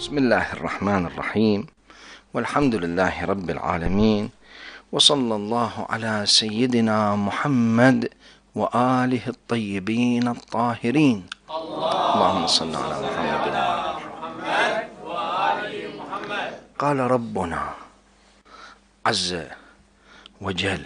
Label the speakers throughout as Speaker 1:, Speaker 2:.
Speaker 1: بسم الله الرحمن الرحيم، والحمد لله رب العالمين، وصلى الله على سيدنا محمد وآله الطيبين الطاهرين. اللهم صل على محمد وآل محمد. قال ربنا عز وجل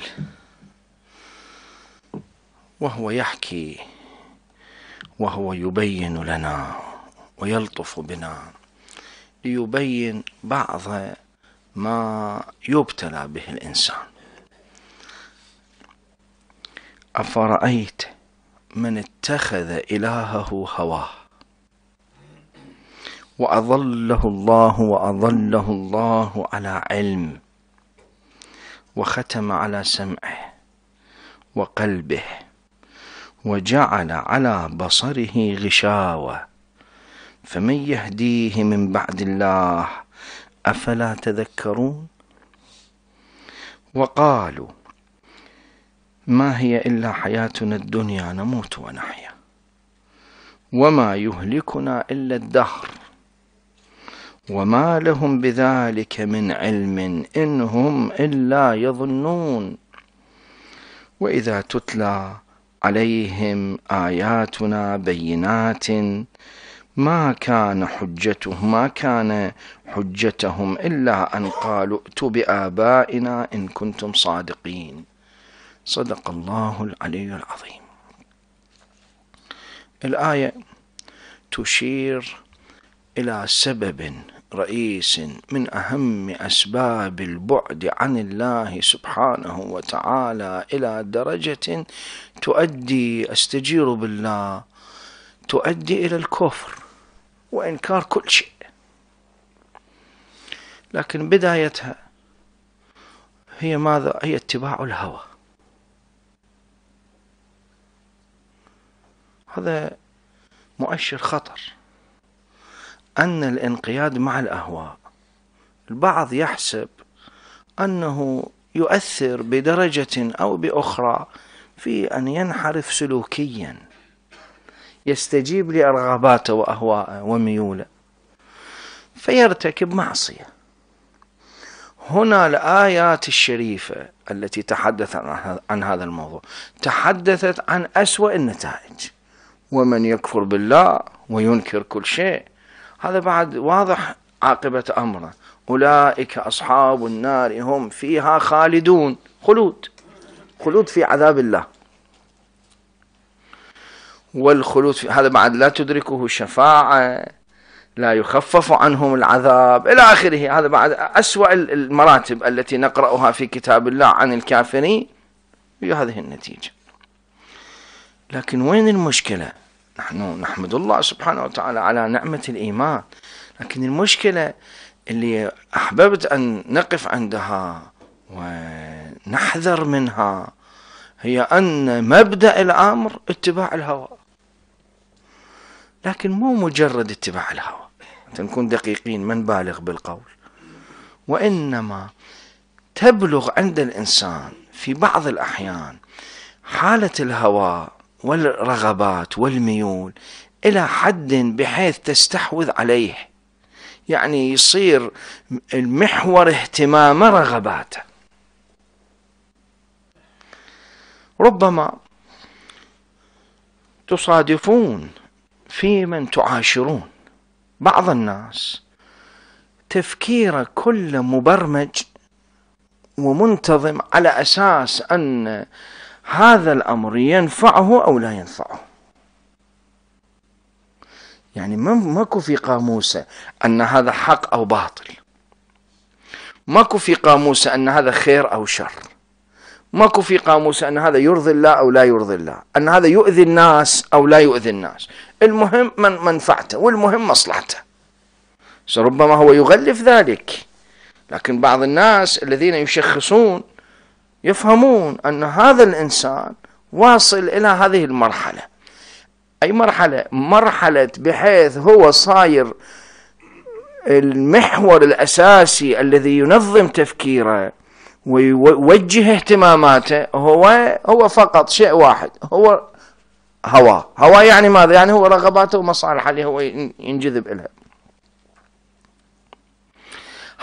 Speaker 1: وهو يحكي وهو يبين لنا ويلطف بنا ليبين بعض ما يبتلى به الإنسان. أفرأيت من اتخذ إلهه هواه وأضله الله على علم وختم على سمعه وقلبه وجعل على بصره غشاوة فمن يهديه من بعد الله أفلا تذكرون. وقالوا ما هي إلا حياتنا الدنيا نموت ونحيا وما يهلكنا إلا الدهر وما لهم بذلك من علم إن هم إلا يظنون. وإذا تتلى عليهم آياتنا بينات ما كان حجتهم إلا أن قالوا ائتوا بآبائنا إن كنتم صادقين. صدق الله العلي العظيم. الآية تشير إلى سبب رئيس من أهم أسباب البعد عن الله سبحانه وتعالى إلى درجة تؤدي، أستجير بالله، تؤدي إلى الكفر وإنكار كل شيء. لكن بدايتها هي ماذا؟ هي اتباع الهوى. هذا مؤشر خطر، أن الانقياد مع الأهواء البعض يحسب أنه يؤثر بدرجة أو بأخرى في أن ينحرف سلوكيا، يستجيب لرغباته وأهواءه وميوله فيرتكب معصية. هنا الآيات الشريفة التي تحدثت عن هذا الموضوع تحدثت عن أسوأ النتائج، ومن يكفر بالله وينكر كل شيء هذا بعد واضح عاقبة أمره. أولئك أصحاب النار هم فيها خالدون، خلود في عذاب الله، والخلود في هذا بعد لا تدركه شفاعة، لا يخفف عنهم العذاب إلى آخره. هذا بعد أسوأ المراتب التي نقرأها في كتاب الله عن الكافرين، هي هذه النتيجة. لكن وين المشكلة؟ نحن نحمد الله سبحانه وتعالى على نعمة الإيمان، لكن المشكلة اللي أحببت أن نقف عندها ونحذر منها هي أن مبدأ الأمر اتباع الهوى، لكن مو مجرد اتباع الهوى، نكون دقيقين ما نبالغ بالقول، وإنما تبلغ عند الإنسان في بعض الأحيان حالة الهوى والرغبات والميول إلى حد بحيث تستحوذ عليه، يعني يصير المحور اهتمام رغباته. ربما تصادفون في من تعاشرون بعض الناس تفكيره كله مبرمج ومنتظم على أساس أن هذا الأمر ينفعه أو لا ينفعه، يعني ماكو في قاموسه أن هذا حق أو باطل، ماكو في قاموسه أن هذا خير أو شر، ماكو في قاموسه أن هذا يرضي الله أو لا يرضي الله، أن هذا يؤذي الناس أو لا يؤذي الناس، المهم منفعته والمهم مصلحته. ربما هو يغلف ذلك، لكن بعض الناس الذين يشخصون يفهمون أن هذا الإنسان واصل إلى هذه المرحلة. أي مرحلة بحيث هو صاير المحور الأساسي الذي ينظم تفكيره ويوجه اهتماماته هو فقط شيء واحد، هو هوى. يعني ماذا؟ يعني هو رغباته ومصالحه اللي هو ينجذب إليها.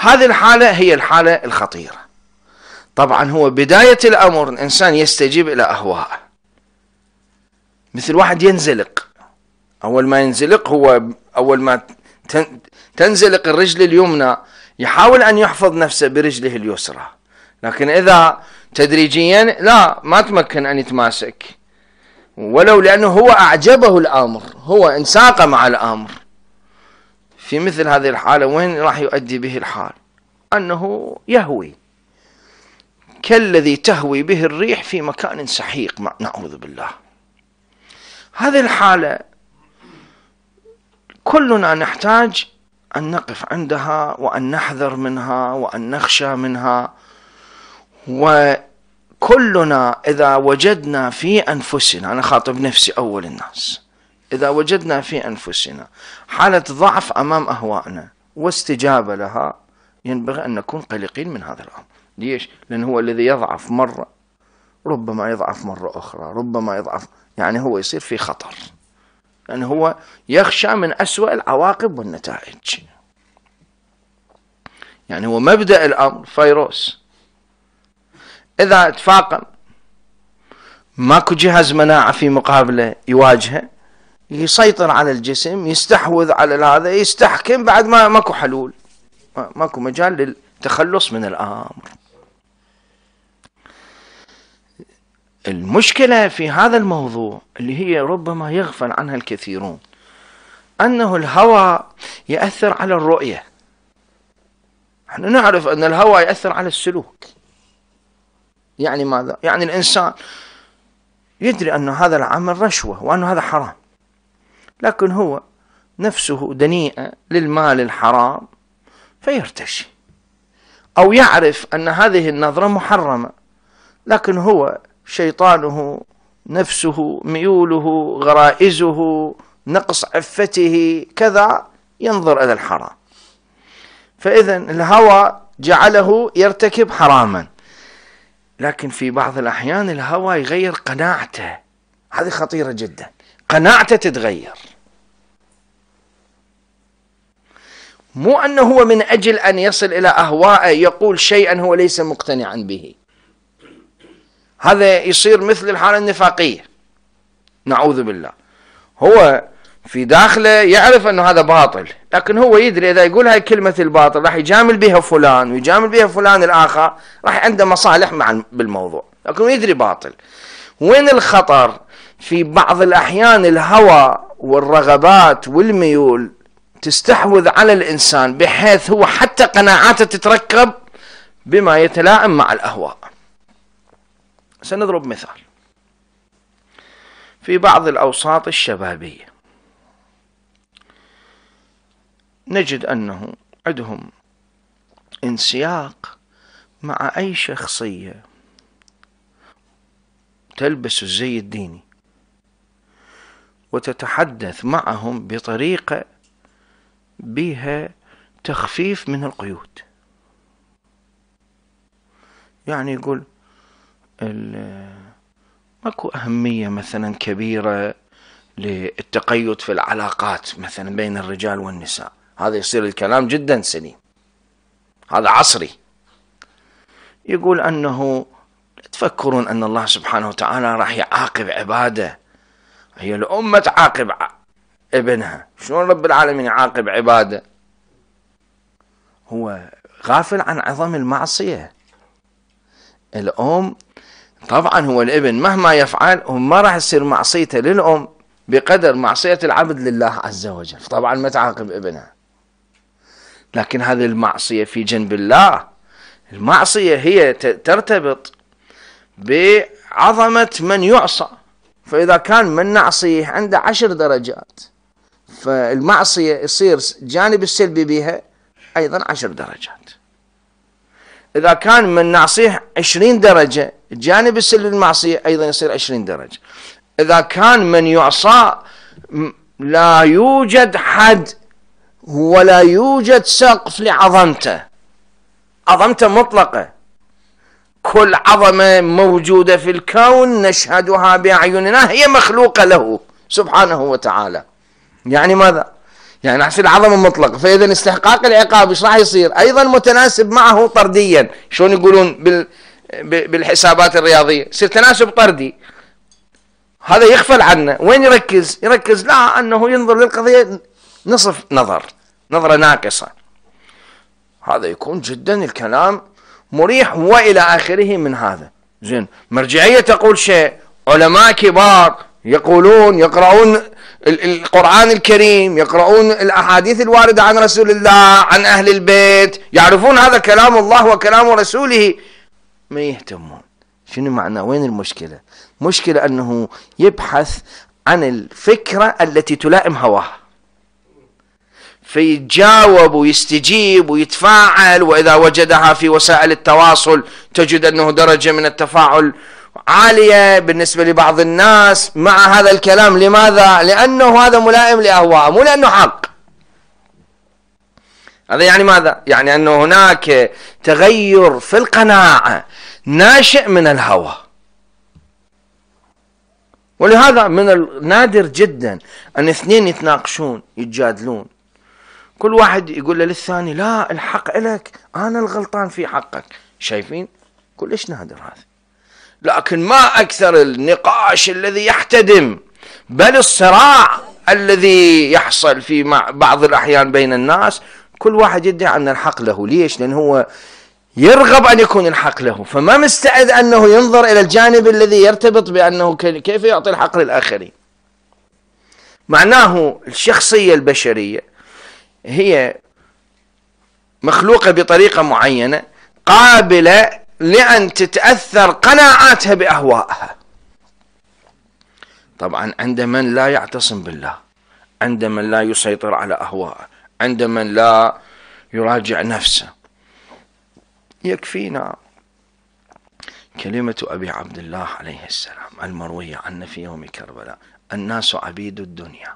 Speaker 1: هذه الحالة هي الحالة الخطيرة. طبعا هو بداية الأمر الإنسان يستجيب إلى أهواءه، مثل واحد ينزلق. أول ما ينزلق، هو أول ما تنزلق الرجل اليمنى يحاول أن يحفظ نفسه برجله اليسرى، لكن إذا تدريجيا لا، ما تمكن أن يتماسك، ولو لأنه هو أعجبه الأمر، هو انساق مع الأمر. في مثل هذه الحالة وين راح يؤدي به الحال؟ أنه يهوي كالذي تهوي به الريح في مكان سحيق، نعوذ بالله. هذه الحالة كلنا نحتاج أن نقف عندها وأن نحذر منها وأن نخشى منها. وكلنا إذا وجدنا في أنفسنا، أنا خاطب نفسي أول الناس، إذا وجدنا في أنفسنا حالة ضعف أمام أهوائنا واستجابة لها، ينبغي أن نكون قلقين من هذا الأمر. ليش؟ لأن هو الذي يضعف مرة ربما يضعف مرة أخرى، ربما يضعف، يعني هو يصير في خطر، لأن هو يخشى من أسوأ العواقب والنتائج. يعني هو مبدأ الأمر فيروس، إذا تفاقم ماكو جهاز مناعة في مقابله يواجهه، يسيطر على الجسم، يستحوذ على هذا، يستحكم، بعد ما ماكو حلول، ماكو مجال للتخلص من الأمر. المشكلة في هذا الموضوع اللي هي ربما يغفل عنها الكثيرون، أنه الهوى يأثر على الرؤية. نحن نعرف أن الهوى يأثر على السلوك. يعني ماذا؟ يعني الإنسان يدري أن هذا العمل رشوة وأن هذا حرام، لكن هو نفسه دنيئة للمال الحرام فيرتشي، أو يعرف أن هذه النظرة محرمة، لكن هو شيطانه، نفسه، ميوله، غرائزه، نقص عفته، كذا، ينظر إلى الحرام. فإذا الهوى جعله يرتكب حراما. لكن في بعض الأحيان الهوى يغير قناعته، هذه خطيرة جدا، قناعته تتغير. مو أنه هو من أجل أن يصل إلى أهوائه يقول شيئا هو ليس مقتنعا به، هذا يصير مثل الحالة النفاقية، نعوذ بالله. هو في داخله يعرف أنه هذا باطل، لكن هو يدري إذا يقول هاي كلمة الباطل راح يجامل بها فلان ويجامل بها فلان الآخر، راح عنده مصالح بالموضوع، لكن يدري باطل. وين الخطر؟ في بعض الأحيان الهوى والرغبات والميول تستحوذ على الإنسان بحيث هو حتى قناعاته تتركب بما يتلائم مع الأهواء. سنضرب مثال. في بعض الأوساط الشبابية نجد أنه عندهم انسياق مع أي شخصية تلبس الزي الديني وتتحدث معهم بطريقة بها تخفيف من القيود. يعني يقول ماكو أهمية مثلا كبيرة للتقيد في العلاقات مثلا بين الرجال والنساء، هذا يصير الكلام جدا سليم، هذا عصري. يقول أنه تفكرون أن الله سبحانه وتعالى راح يعاقب عباده، هي الأمة تعاقب ابنها، شلون رب العالمين يعاقب عباده؟ هو غافل عن عظم المعصية. الأم طبعا هو الابن مهما يفعل وما راح يصير معصيته للأم بقدر معصية العبد لله عز وجل، طبعا ما تعاقب ابنها. لكن هذه المعصية في جنب الله، المعصية هي ترتبط بعظمة من يعصى، فإذا كان من نعصيه عنده 10 درجات، فالمعصية يصير جانب السلبي بها أيضا 10 درجات. إذا كان من نعصيه 20 درجة، الجانب السلبي المعصية أيضا يصير 20 درجة. إذا كان من يعصى لا يوجد حد ولا يوجد سقف لعظمته، عظمته مطلقة، كل عظمة موجودة في الكون نشهدها بأعيننا هي مخلوقة له سبحانه وتعالى. يعني ماذا؟ يعني أحسن العظمة مطلق، فإذا استحقاق العقاب إيش راح يصير؟ أيضا متناسب معه طرديا، شلون يقولون بالحسابات الرياضية، يصير تناسب طردي. هذا يغفل عنه. وين يركز؟ يركز لا أنه ينظر للقضية نصف نظرة ناقصة. هذا يكون جدا الكلام مريح وإلى آخره من هذا. زين، مرجعية تقول شيء، علماء كبار يقرؤون القرآن الكريم، يقرؤون الأحاديث الواردة عن رسول الله، عن أهل البيت، يعرفون هذا كلام الله وكلام رسوله، ما يهتمون. شنو معنى؟ وين المشكلة؟ مشكلة أنه يبحث عن الفكرة التي تلائم هواه، فيتجاوب ويستجيب ويتفاعل، وإذا وجدها في وسائل التواصل تجد أنه درجة من التفاعل عالية بالنسبة لبعض الناس مع هذا الكلام. لماذا؟ لأنه هذا ملائم لأهواء، مو لأنه حق. هذا يعني ماذا؟ يعني أنه هناك تغير في القناعة ناشئ من الهوى. ولهذا من النادر جدا أن اثنين يتناقشون يتجادلون، كل واحد يقول له للثاني لا الحق إلك، أنا الغلطان في حقك. شايفين؟ كلش نادر هذا. لكن ما أكثر النقاش الذي يحتدم، بل الصراع الذي يحصل في بعض الأحيان بين الناس، كل واحد يدعي أن الحق له. ليش؟ لأنه هو يرغب أن يكون الحق له، فما مستعد أنه ينظر إلى الجانب الذي يرتبط بأنه كيف يعطي الحق للآخرين. معناه الشخصية البشرية هي مخلوقة بطريقة معينة قابلة لأن تتأثر قناعاتها بأهوائها. طبعا عند من لا يعتصم بالله، عند من لا يسيطر على أهوائه، عند من لا يراجع نفسه. يكفينا كلمة أبي عبد الله عليه السلام المروية عنا في يوم كربلاء: الناس عبيد الدنيا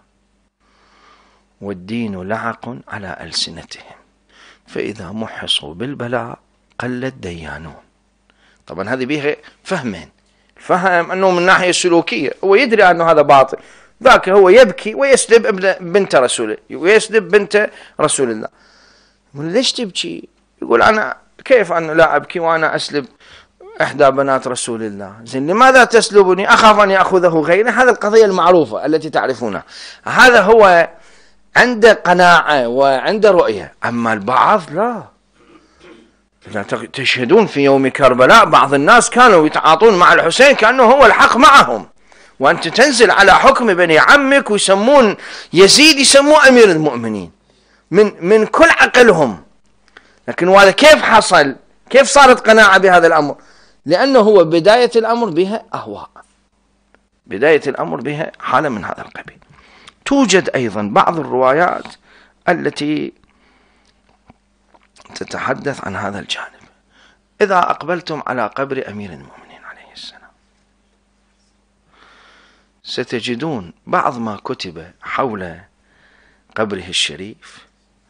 Speaker 1: والدين لعق على ألسنتهم، فإذا محصوا بالبلاء قل الديانون. طبعا هذه بيها فهمين. فهم أنه من ناحية سلوكية هو يدري أنه هذا باطل، ذاك هو يبكي ويسلب بنت رسوله ويسلب بنت رسول الله. يقول ليش تبكي؟ يقول أنا كيف أنا لا أبكي وأنا أسلب إحدى بنات رسول الله؟ زين، لماذا تسلبني؟ أخاف أن يأخذه غيري. هذا القضية المعروفة التي تعرفونها. هذا هو عنده قناعة وعنده رؤية. أما البعض لا. تشهدون في يوم كربلاء بعض الناس كانوا يتعاطون مع الحسين كأنه هو الحق معهم، وأنت تنزل على حكم بني عمك ويسمون يزيد يسموه أمير المؤمنين من كل عقلهم. لكن وهذا كيف حصل؟ كيف صارت قناعة بهذا الأمر؟ لأنه هو بداية الأمر بها أهواء، بداية الأمر بها حالة من هذا القبيل. توجد أيضا بعض الروايات التي تتحدث عن هذا الجانب. إذا أقبلتم على قبر أمير المؤمنين عليه السلام ستجدون بعض ما كتب حول قبره الشريف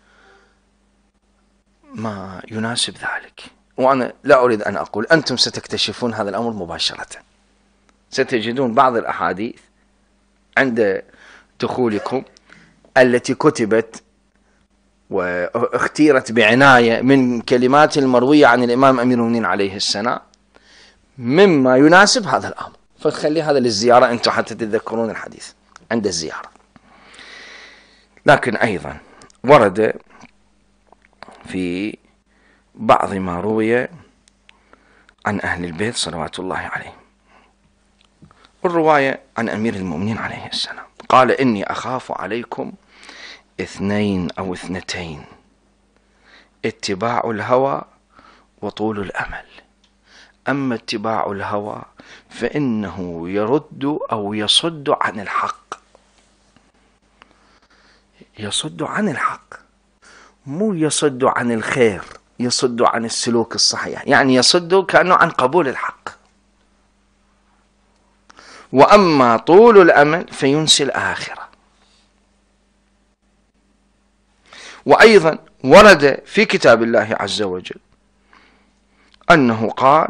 Speaker 1: ما يناسب ذلك. وأنا لا أريد أن أقول، أنتم ستكتشفون هذا الأمر مباشرة. ستجدون بعض الأحاديث عند دخولكم التي كتبت واختيرت بعناية من كلمات المروية عن الإمام أمير المؤمنين عليه السلام مما يناسب هذا الأمر. فخلي هذا للزيارة أنتم حتى تتذكرون الحديث عند الزيارة. لكن أيضا ورد في بعض ما روي عن أهل البيت صلوات الله عليهم الرواية عن أمير المؤمنين عليه السلام قال: إني أخاف عليكم 2 أو 2: اتباع الهوى وطول الأمل. أما اتباع الهوى فإنه يرد أو يصد عن الحق. يصد عن الحق، مو يصد عن الخير، يصد عن السلوك الصحيح، يعني يصد كأنه عن قبول الحق. وأما طول الأمل فينسي الآخرة. وأيضا ورد في كتاب الله عز وجل أنه قال: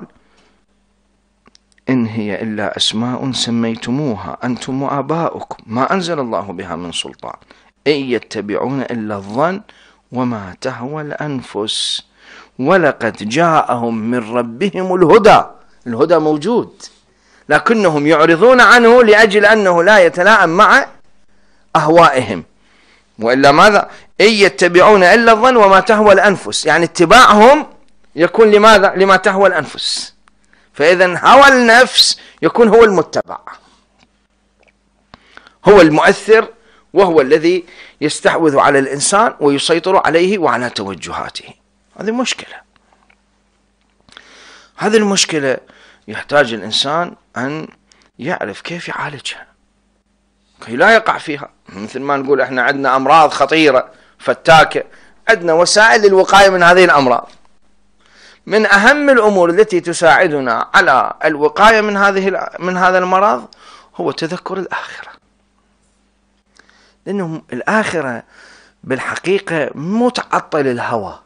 Speaker 1: إن هي إلا أسماء سميتموها أنتم وآباؤكم ما أنزل الله بها من سلطان إن يتبعون إلا الظن وما تهوى الأنفس ولقد جاءهم من ربهم الهدى. الهدى موجود لكنهم يعرضون عنه لأجل أنه لا يتلائم مع أهوائهم. وإلا ماذا؟ إن يتبعون إلا الظن وما تهوى الأنفس، يعني اتباعهم يكون لماذا؟ لما تهوى الأنفس. فإذا هوى النفس يكون هو المتبع، هو المؤثر، وهو الذي يستحوذ على الإنسان ويسيطر عليه وعلى توجهاته. هذه مشكلة. هذه المشكلة يحتاج الإنسان أن يعرف كيف يعالجها كي لا يقع فيها. مثل ما نقول احنا عندنا أمراض خطيرة فتاكة، عندنا وسائل للوقاية من هذه الأمراض. من أهم الأمور التي تساعدنا على الوقاية من هذا المرض هو تذكر الآخرة، لأنه الآخرة بالحقيقة متعطل الهوى،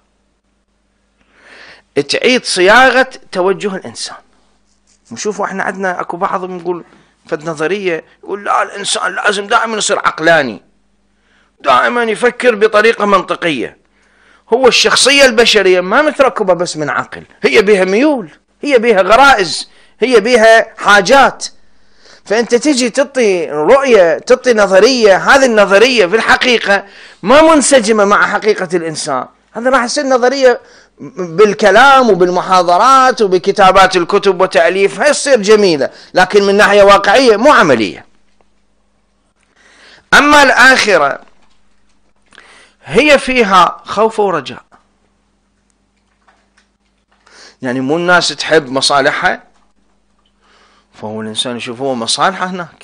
Speaker 1: تعيد صياغة توجه الإنسان. نشوفوا احنا عندنا اكو بعض نقول فد نظرية يقول لا، الإنسان لازم دائما يصير عقلاني، دائما يفكر بطريقة منطقية. هو الشخصية البشرية ما متركبة بس من عقل، هي بها ميول، هي بها غرائز، هي بها حاجات. فأنت تجي تعطي رؤية، تعطي نظرية، هذه النظرية في الحقيقة ما منسجمة مع حقيقة الإنسان. هذا راح يصير نظرية بالكلام وبالمحاضرات وبكتابات الكتب وتأليفها يصير جميلة، لكن من ناحية واقعية مو عملية. أما الآخرة هي فيها خوف ورجاء، يعني مو الناس تحب مصالحها، فهو الإنسان يشوف هو مصالحه هناك.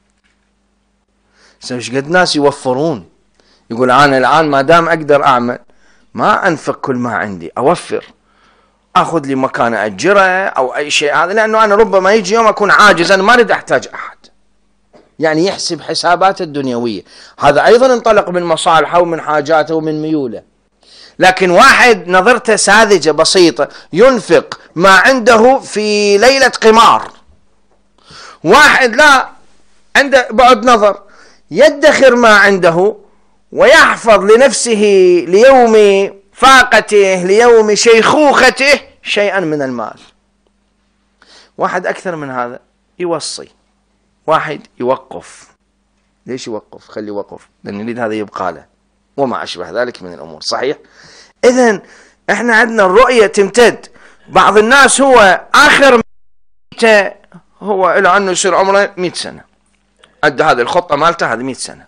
Speaker 1: ايش قد ناس يوفرون، يقول أنا الآن ما دام أقدر أعمل ما أنفق كل ما عندي، أوفر، أخذ لي مكان أجره أو أي شيء هذا، لأنه أنا ربما يجي يوم أكون عاجز، أنا ما أريد أحتاج أحد. يعني يحسب حساباته الدنيوية، هذا أيضا انطلق من مصالحه ومن حاجاته ومن ميوله. لكن واحد نظرته ساذجة بسيطة ينفق ما عنده في ليلة قمار، واحد لا عنده بعد نظر يدخر ما عنده ويحفظ لنفسه ليوم فاقته ليوم شيخوخته شيئا من المال. واحد أكثر من هذا يوصي، واحد يوقف. ليش يوقف؟ خلي يوقف لأن يريد هذا يبقى له وما أشبه ذلك من الأمور. صحيح؟ إذن إحنا عندنا الرؤية تمتد. بعض الناس هو آخر هو إلى أنه يصير عمره 100 سنة، أدى هذه الخطة مالته هذه 100 سنة.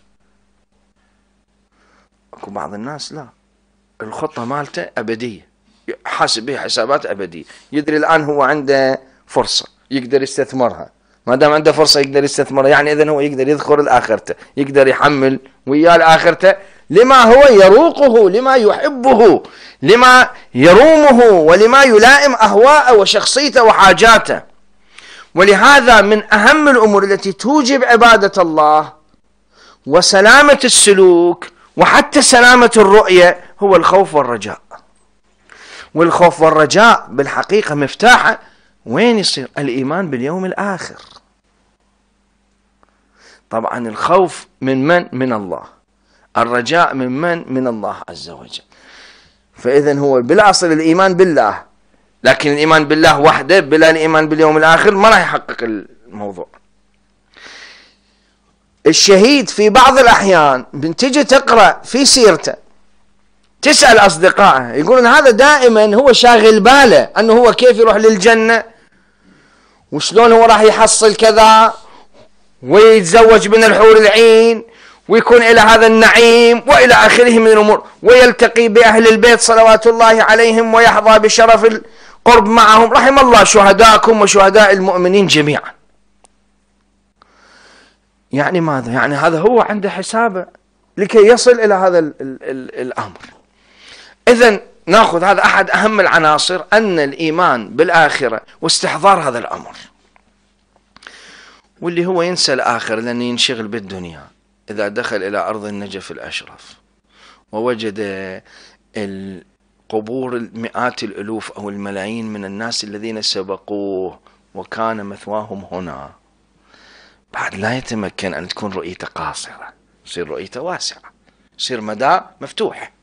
Speaker 1: أكو بعض الناس لا، الخطة مالته أبدية، حاسب بها حسابات أبدية، يدري الآن هو عنده فرصة يقدر يستثمرها، ما دام عنده فرصة يقدر يستثمرها، يعني إذن هو يقدر يذكر الآخرته، يقدر يحمل وياه الآخرته لما هو يروقه، لما يحبه، لما يرومه، ولما يلائم أهواءه وشخصيته وحاجاته. ولهذا من أهم الأمور التي توجب عبادة الله وسلامة السلوك وحتى سلامة الرؤية هو الخوف والرجاء. والخوف والرجاء بالحقيقة مفتاحه وين يصير؟ الإيمان باليوم الآخر. طبعا الخوف من الله، الرجاء من الله عز وجل. فإذن هو بالأصل الإيمان بالله، لكن الإيمان بالله وحده بلا الإيمان باليوم الآخر ما راح يحقق الموضوع. الشهيد في بعض الأحيان بنتيجي تقرأ في سيرته تسأل أصدقائه يقولون هذا دائما هو شاغل باله أنه هو كيف يروح للجنة وشلون هو راح يحصل كذا ويتزوج من الحور العين ويكون إلى هذا النعيم وإلى آخره من الأمور، ويلتقي بأهل البيت صلوات الله عليهم ويحظى بشرف القرب معهم. رحم الله شهداءكم وشهداء المؤمنين جميعا. يعني ماذا؟ يعني هذا هو عنده حسابه لكي يصل إلى هذا الأمر. إذن نأخذ هذا أحد أهم العناصر، أن الإيمان بالآخرة واستحضار هذا الأمر. واللي هو ينسى الآخرة لأنه ينشغل بالدنيا، إذا دخل إلى أرض النجف الأشرف ووجد القبور المئات الألوف أو الملايين من الناس الذين سبقوه وكان مثواهم هنا، بعد لا يتمكن أن تكون رؤيته قاصرة، تصير رؤيته واسعة. يصير مدى مفتوح.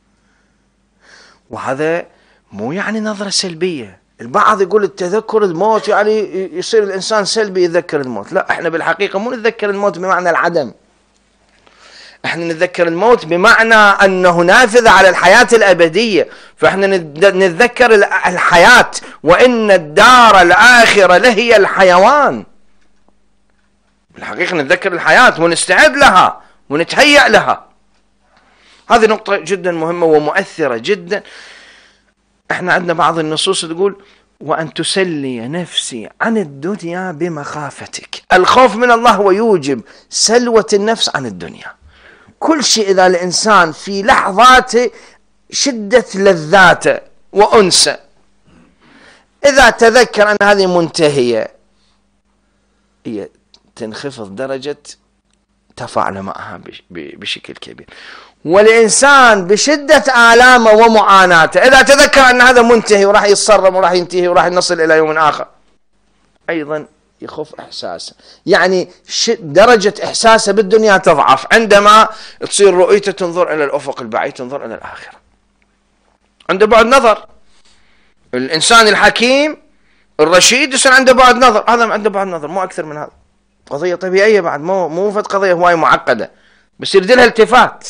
Speaker 1: وهذا مو يعني نظرة سلبية. البعض يقول التذكر الموت يعني يصير الإنسان سلبي يتذكر الموت. لا، احنا بالحقيقة مو نتذكر الموت بمعنى العدم، احنا نتذكر الموت بمعنى أنه نافذة على الحياة الأبدية. فاحنا نتذكر الحياة، وإن الدار الآخرة لهي الحيوان. بالحقيقة نتذكر الحياة ونستعد لها ونتهيأ لها. هذه نقطة جدا مهمة ومؤثرة جدا. احنا عندنا بعض النصوص تقول وأن تسلي نفسي عن الدنيا بمخافتك. الخوف من الله هو يوجب سلوة النفس عن الدنيا. كل شيء إذا الإنسان في لحظات شدة لذاته وأنسه إذا تذكر أن هذه منتهية، هي تنخفض درجة تفاعل معها بشكل كبير. والإنسان بشدة آلامه ومعاناته إذا تذكر أن هذا منتهي وراح يتصرم وراح ينتهي وراح نصل إلى يوم آخر، أيضا يخف إحساسه. يعني درجة إحساسه بالدنيا تضعف عندما تصير رؤيته تنظر إلى الأفق البعيد، تنظر إلى الآخرة. عنده بعد نظر. الإنسان الحكيم الرشيد يصير عنده بعد نظر. هذا عنده بعد نظر، مو أكثر من هذا. قضية طبيعية بعد، مو فد قضية هواي معقدة، بس يريد لها التفات.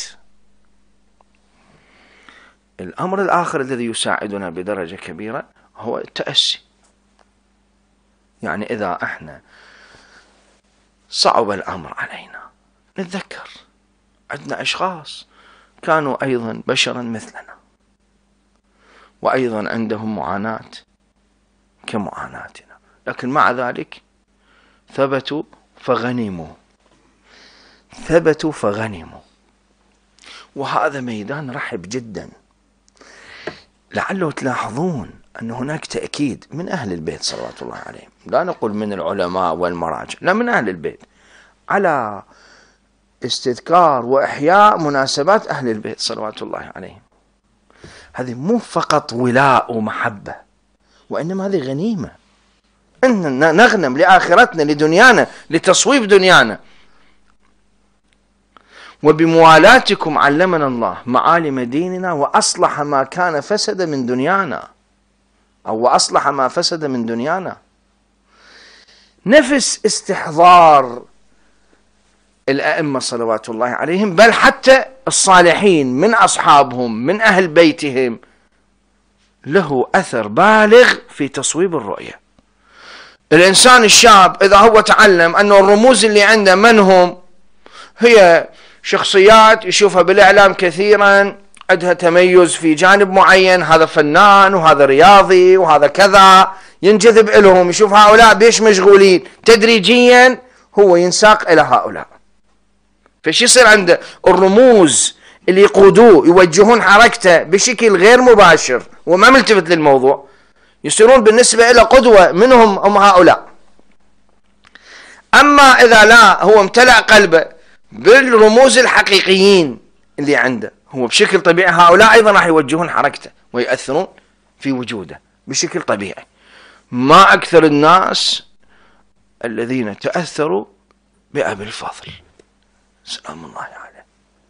Speaker 1: الأمر الآخر الذي يساعدنا بدرجة كبيرة هو التأسي. يعني إذا احنا صعب الأمر علينا نتذكر عندنا أشخاص كانوا أيضا بشرا مثلنا، وأيضا عندهم معاناة كمعاناتنا، لكن مع ذلك ثبتوا فغنموا. ثبتوا فغنموا. وهذا ميدان رحب جدا. لعله تلاحظون أن هناك تأكيد من أهل البيت صلوات الله عليهم، لا نقول من العلماء والمراجع، لا، من أهل البيت، على استذكار وإحياء مناسبات أهل البيت صلوات الله عليهم. هذه مو فقط ولاء ومحبة، وإنما هذه غنيمة. إننا نغنم لآخرتنا، لدنيانا، لتصويب دنيانا. وبموالاتكم علمنا الله معالم ديننا وأصلح ما كان فسد من دنيانا، أو وأصلح ما فسد من دنيانا. نفس استحضار الأئمة صلوات الله عليهم، بل حتى الصالحين من أصحابهم من أهل بيتهم، له أثر بالغ في تصويب الرؤية. الإنسان الشاب إذا هو تعلم أن الرموز اللي عنده من هم، هي شخصيات يشوفها بالإعلام كثيرا عندها تميز في جانب معين، هذا فنان وهذا رياضي وهذا كذا، ينجذب إلهم، يشوف هؤلاء بيش مشغولين، تدريجيا هو ينساق إلى هؤلاء. فش يصير عنده الرموز اللي يقودوه يوجهون حركته بشكل غير مباشر وما ملتفت للموضوع، يصيرون بالنسبة إلى قدوة، منهم هم هؤلاء. أما إذا لا، هو امتلأ قلبه بالرموز الحقيقيين اللي عنده، هو بشكل طبيعي هؤلاء أيضا راح يوجهون حركته ويأثرون في وجوده بشكل طبيعي. ما أكثر الناس الذين تأثروا بأبي الفضل سلام الله عليه.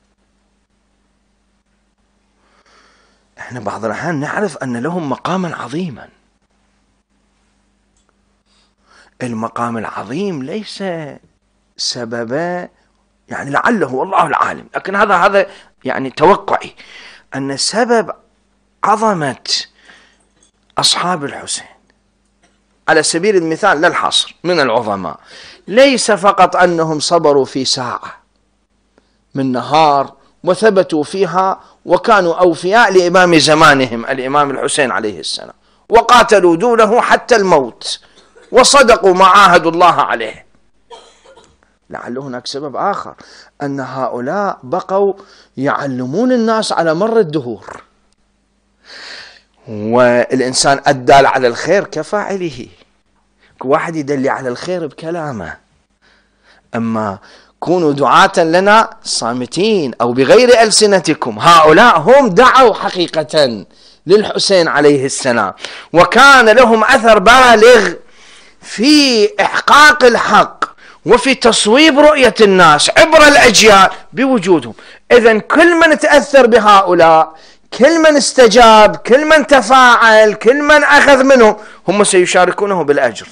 Speaker 1: احنا بعض الأحيان نعرف أن لهم مقاما عظيما. المقام العظيم ليس سببا، يعني لعله والله العالم، لكن هذا يعني توقعي، أن سبب عظمة أصحاب الحسين على سبيل المثال لا الحصر من العظماء ليس فقط أنهم صبروا في ساعة من نهار وثبتوا فيها وكانوا أوفياء لإمام زمانهم الإمام الحسين عليه السلام، وقاتلوا دونه حتى الموت وصدقوا ما عاهدوا الله عليه. لعل هناك سبب آخر، أن هؤلاء بقوا يعلمون الناس على مر الدهور، والإنسان الدال على الخير كفاعله. واحد يدل على الخير بكلامه، أما كونوا دعاة لنا صامتين أو بغير ألسنتكم. هؤلاء هم دعوا حقيقة للحسين عليه السلام، وكان لهم أثر بالغ في إحقاق الحق وفي تصويب رؤية الناس عبر الأجيال بوجودهم. إذن كل من تأثر بهؤلاء، كل من استجاب، كل من تفاعل، كل من أخذ منهم، هم سيشاركونه بالأجر.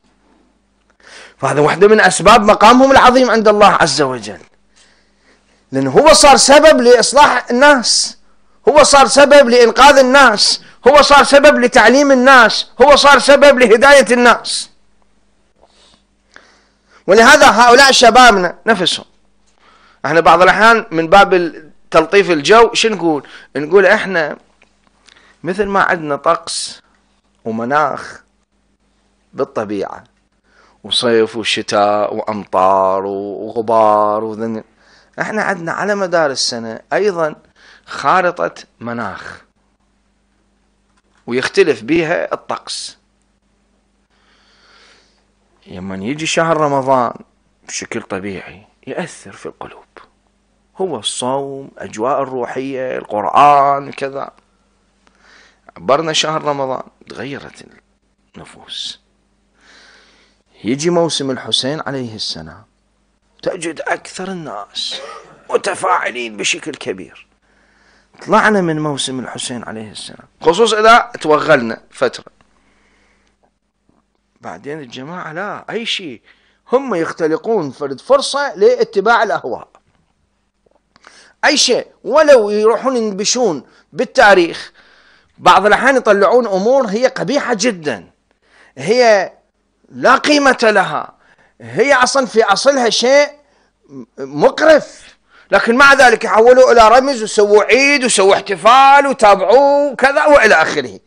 Speaker 1: فهذا واحدة من أسباب مقامهم العظيم عند الله عز وجل، لأنه هو صار سبب لإصلاح الناس، هو صار سبب لإنقاذ الناس، هو صار سبب لتعليم الناس، هو صار سبب لهداية الناس. ولهذا هؤلاء شبابنا نفسهم، احنا بعض الأحيان من باب تلطيف الجو شو نقول احنا مثل ما عندنا طقس ومناخ بالطبيعة، وصيف وشتاء وأمطار وغبار احنا عندنا على مدار السنة أيضا خارطة مناخ، ويختلف بها الطقس. لما يجي شهر رمضان بشكل طبيعي يأثر في القلوب، هو الصوم، أجواء الروحية، القرآن كذا. عبرنا شهر رمضان تغيرت النفوس. يجي موسم الحسين عليه السلام تجد أكثر الناس متفاعلين بشكل كبير. طلعنا من موسم الحسين عليه السلام، خصوصا إذا توغلنا فترة، بعدين الجماعة لا أي شيء، هم يختلقون فرصة لاتباع الأهواء، أي شيء، ولو يروحون ينبشون بالتاريخ. بعض الأحيان يطلعون أمور هي قبيحة جدا، هي لا قيمة لها، هي أصلا في أصلها شيء مقرف، لكن مع ذلك يحولوا إلى رمز وسووا عيد وسووا احتفال وتابعوه كذا وإلى آخره.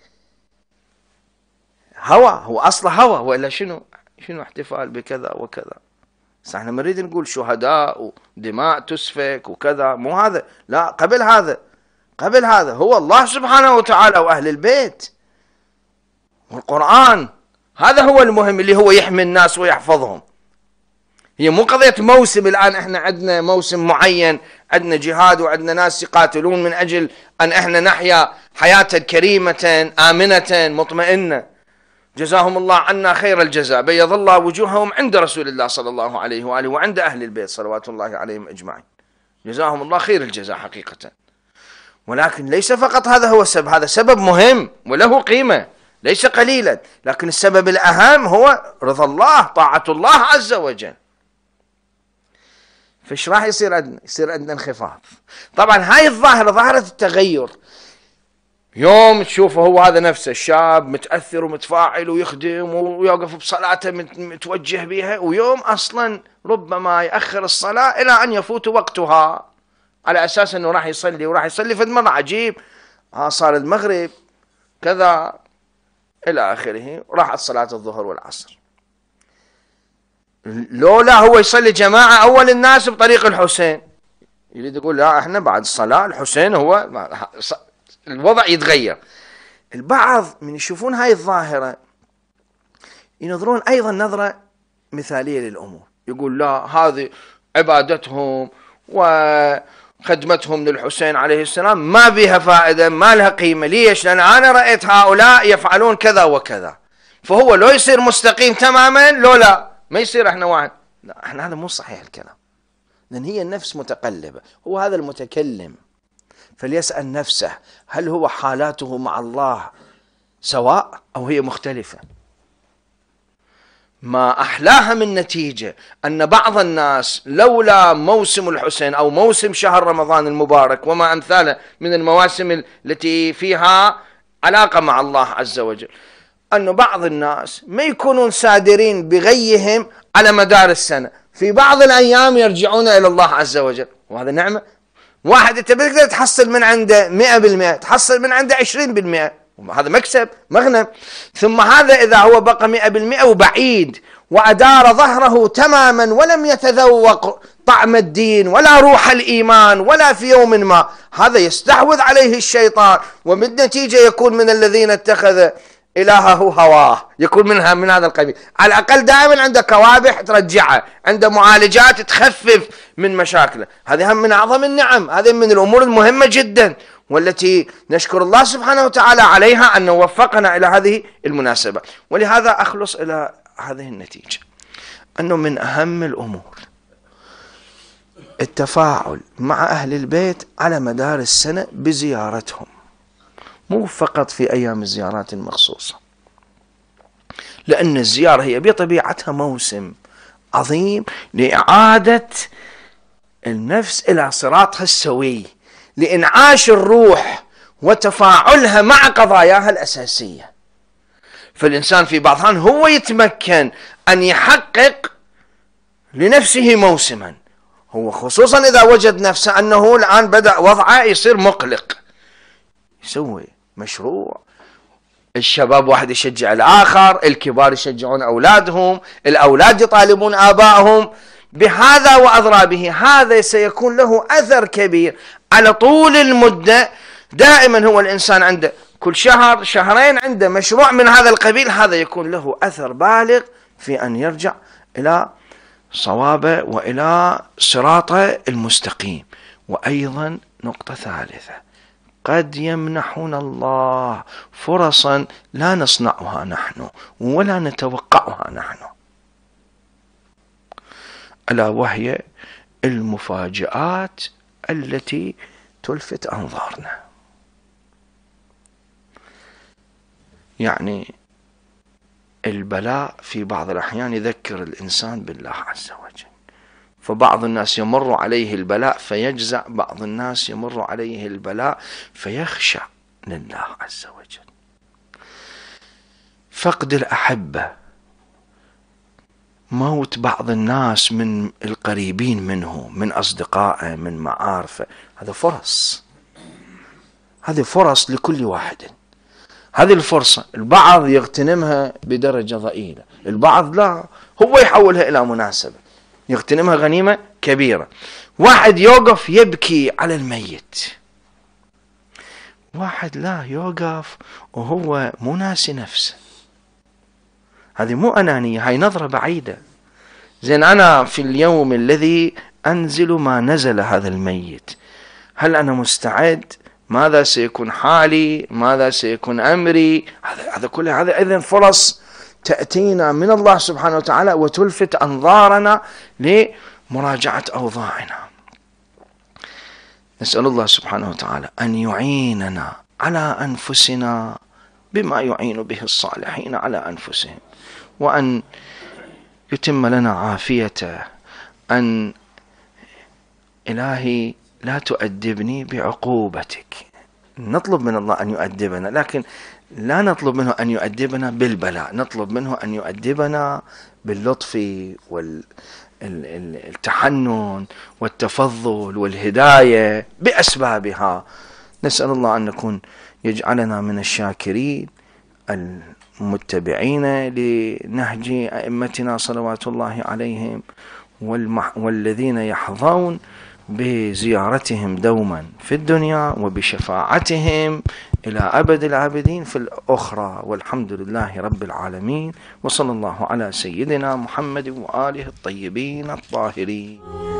Speaker 1: هوى، هو أصله هوى، وإلا شنو احتفال بكذا وكذا. بس احنا نريد نقول شهداء ودماء تسفك وكذا، مو هذا، لا، قبل هذا هو الله سبحانه وتعالى وأهل البيت والقرآن، هذا هو المهم اللي هو يحمي الناس ويحفظهم. هي مو قضية موسم. الآن احنا عندنا موسم معين، عندنا جهاد وعندنا ناس يقاتلون من أجل أن احنا نحيا حياة كريمة آمنة مطمئنة، جزاهم الله عنا خير الجزاء، بيض الله وجوههم عند رسول الله صلى الله عليه وآله وعند أهل البيت صلوات الله عليهم أجمعين، جزاهم الله خير الجزاء حقيقة. ولكن ليس فقط هذا هو السبب، هذا سبب مهم وله قيمة ليس قليلا، لكن السبب الأهم هو رضا الله، طاعة الله عز وجل. فايش راح يصير عندنا؟ يصير عندنا انخفاض. طبعا هاي الظاهرة، ظاهرة التغير، يوم تشوفه هو هذا نفسه الشاب متأثر ومتفاعل ويخدم ويوقف بصلاته متوجه بها، ويوم أصلا ربما يأخر الصلاة إلى أن يفوت وقتها على أساس أنه راح يصلي، وراح يصلي في مرة عجيب، صار المغرب كذا إلى آخره، راحت صلاة الظهر والعصر. لولا هو يصلي جماعة أول الناس بطريق الحسين، يريد يقول لا احنا بعد الصلاة الحسين هو، الوضع يتغير. البعض من يشوفون هاي الظاهرة ينظرون أيضا نظرة مثالية للأمور، يقول لا هذه عبادتهم وخدمتهم للحسين عليه السلام ما بها فائدة، ما لها قيمة. ليش؟ لأن أنا رأيت هؤلاء يفعلون كذا وكذا، فهو لو يصير مستقيم تماما لو لا ما يصير احنا واحد. لا، احنا هذا مو صحيح الكلام، لأن هي النفس متقلبة. هو هذا المتكلم فليسأل نفسه هل هو حالاته مع الله سواء أو هي مختلفة. ما أحلاها من نتيجة أن بعض الناس لولا موسم الحسين أو موسم شهر رمضان المبارك وما أمثاله من المواسم التي فيها علاقة مع الله عز وجل، أن بعض الناس ما يكونون سادرين بغيهم على مدار السنة، في بعض الأيام يرجعون إلى الله عز وجل، وهذا نعمة. واحد أنت بتقدر تحصل من عنده 100%، تحصل من عنده 20%، هذا مكسب مغنم. ثم هذا إذا هو بقى 100% وبعيد وأدار ظهره تماما ولم يتذوق طعم الدين ولا روح الإيمان ولا في يوم ما، هذا يستحوذ عليه الشيطان، وبالنتيجة يكون من الذين اتخذ إلهه هواه، يكون منها من هذا القبيل. على الأقل دائما عنده كوابح ترجعه، عنده معالجات تخفف من مشاكله. هذه هم من أعظم النعم، هذه من الأمور المهمة جدا، والتي نشكر الله سبحانه وتعالى عليها أن وفقنا إلى هذه المناسبة. ولهذا أخلص إلى هذه النتيجة، أنه من أهم الأمور التفاعل مع أهل البيت على مدار السنة بزيارتهم، مو فقط في أيام الزيارات المخصوصة، لأن الزيارة هي بطبيعتها موسم عظيم لإعادة النفس إلى صراطها السوي، لإنعاش الروح وتفاعلها مع قضاياها الأساسية. فالإنسان في بعض الأحيان هو يتمكن أن يحقق لنفسه موسما، هو خصوصا إذا وجد نفسه أنه الآن بدأ وضعه يصير مقلق، يسوي مشروع، الشباب واحد يشجع الآخر، الكبار يشجعون أولادهم، الأولاد يطالبون آبائهم بهذا وأضرابه. هذا سيكون له أثر كبير على طول المدة. دائما هو الإنسان عنده كل شهر شهرين عنده مشروع من هذا القبيل، هذا يكون له أثر بالغ في أن يرجع إلى صوابه وإلى صراطه المستقيم. وأيضا نقطة ثالثة، قد يمنحنا الله فرصا لا نصنعها نحن ولا نتوقعها نحن، ألا وهي المفاجآت التي تلفت أنظارنا. يعني البلاء في بعض الأحيان يذكر الإنسان بالله عز وجل، فبعض الناس يمر عليه البلاء فيجزع، بعض الناس يمر عليه البلاء فيخشع لله عز وجل. فقد الأحبة، موت بعض الناس من القريبين منه، من أصدقائه، من معارفه، هذا فرص، هذه فرص لكل واحد. هذه الفرصة البعض يغتنمها بدرجة ضئيلة، البعض لا، هو يحولها إلى مناسبة يغتنمها غنيمة كبيرة. واحد يوقف يبكي على الميت، واحد لا يوقف وهو مو ناسي نفسه. هذه مو أنانية، هاي نظرة بعيدة. زين أنا في اليوم الذي أنزل ما نزل هذا الميت، هل أنا مستعد؟ ماذا سيكون حالي؟ ماذا سيكون أمري؟ هذا كله، هذا إذن فرص تأتينا من الله سبحانه وتعالى وتلفت أنظارنا لمراجعة أوضاعنا. نسأل الله سبحانه وتعالى أن يعيننا على أنفسنا بما يعين به الصالحين على أنفسهم، وأن يتم لنا عافيته. أن إلهي لا تؤدبني بعقوبتك، نطلب من الله أن يؤدبنا، لكن لا نطلب منه أن يؤدبنا بالبلاء، نطلب منه أن يؤدبنا باللطف والتحنن والتفضل والهداية بأسبابها. نسأل الله أن نكون يجعلنا من الشاكرين المتبعين لنهج أئمتنا صلوات الله عليهم، والذين يحظون بزيارتهم دوما في الدنيا وبشفاعتهم إلى أبد العابدين في الأخرى. والحمد لله رب العالمين، وصلى الله على سيدنا محمد وآله الطيبين الطاهرين.